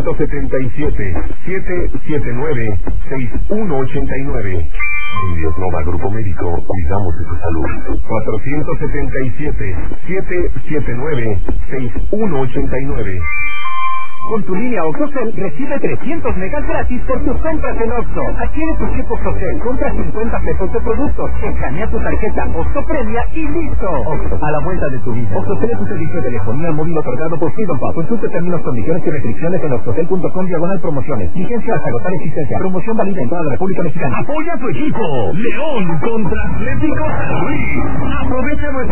477-779-6189. En Biosnova Grupo Médico, cuidamos de tu salud. 477-779-6189. Con tu línea OxoCell recibe 300 megas gratis por tus compras en Oxxo. Adquiere tu chip OxoCell, compra 50 pesos de productos, escanea tu tarjeta Oxxo Premia y listo. Oxxo, a la vuelta de tu vida. OxoCell es un servicio de telefonía móvil otorgado por Freedom Pub. Consulte términos, condiciones y restricciones en oxocell.com/promociones. Vigencia hasta agotar existencia. Promoción válida en toda la República Mexicana. Apoya a tu equipo. León contra Atlético San Luis. Aprovecha nuestra